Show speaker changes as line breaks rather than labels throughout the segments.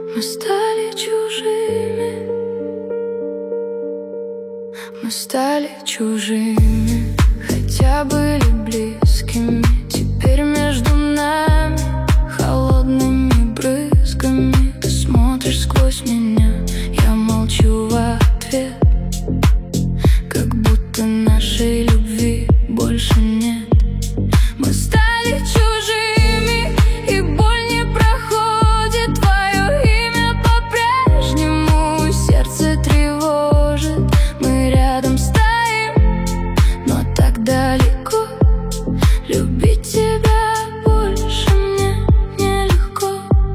Мы стали чужими, мы стали чужими, хотя были близкими. Теперь между нами холодными брызгами. Ты смотришь сквозь меня, я молчу в ответ, как будто нашей любви больше нет. Мы стали чужими, и боль не проходит. Твое имя по-прежнему сердце тревожит. Мы рядом стоим, но так далеко. Любить тебя больше мне нелегко.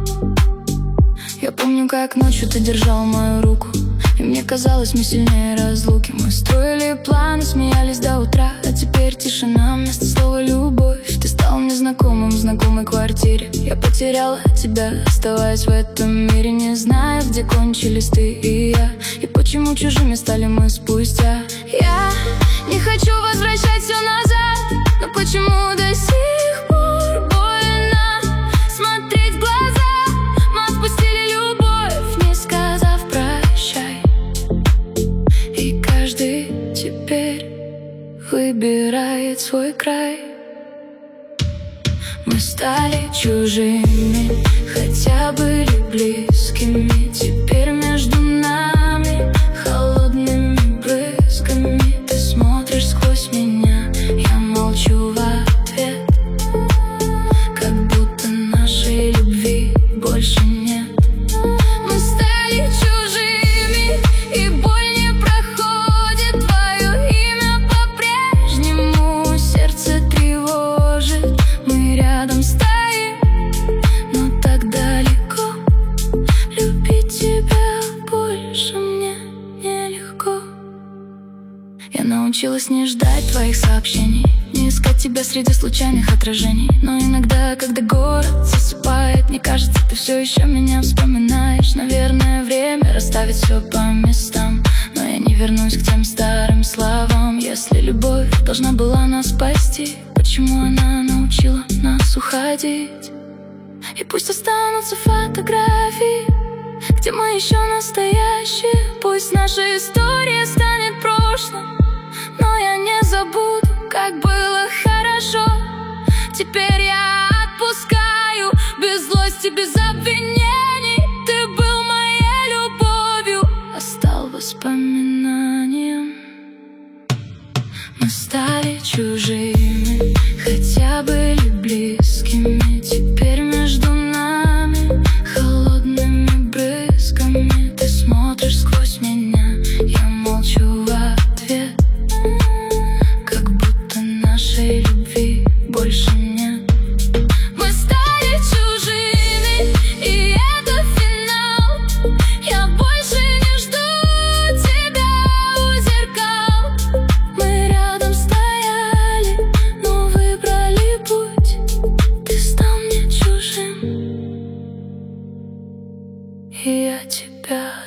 Я помню, как ночью ты держал мою руку, и мне казалось, мы сильнее разлуки. Мы строили планы, смеялись до утра, а теперь тишина вместо слова любовь. Ты стал мне знакомым в знакомой квартире. Я потеряла тебя, оставаясь в этом мире, не зная, где кончились ты и я, и почему чужими стали мы спустя. Я не хочу возвращать все назад, но почему до сих пор больно смотреть в глаза? Мы отпустили любовь, не сказав прощай, и каждый теперь выбирает свой край. Мы стали чужими, хотя были близкими. Теперь между нами холодными брызгами. Ты смотришь сквозь меня, я молчу в ответ, как будто нашей любви больше нет. Мы стали чужими, и боль не проходит. Твое имя по-прежнему сердце тревожит. Мы рядом стоим, но так далеко. Любить тебя больше мне нелегко. Я научилась не ждать твоих сообщений, не искать тебя среди случайных отражений. Но иногда, когда город засыпает, мне кажется, ты все еще меня вспоминаешь. Наверное, время расставить все по местам, но я не вернусь к тем старым словам. Если любовь должна была нас спасти, почему она научила нас уходить? И пусть останутся фотографии, где мы еще настоящие. Пусть наша история станет прошлым, но я не забуду, как было хорошо. Теперь я отпускаю без злости, без обвинений. Ты был моей любовью, а стал воспоминанием. Мы стали чужими, хотя были близкими. Теперь между нами холодными брызгами. Ты смотришь сквозь меня, я молчу в ответ, как будто нашей любви больше нет. Мы стали чужими, и это финал. Я больше не жду тебя у зеркал. Мы рядом стояли, но выбрали путь. Ты стал мне чужим, и я тебя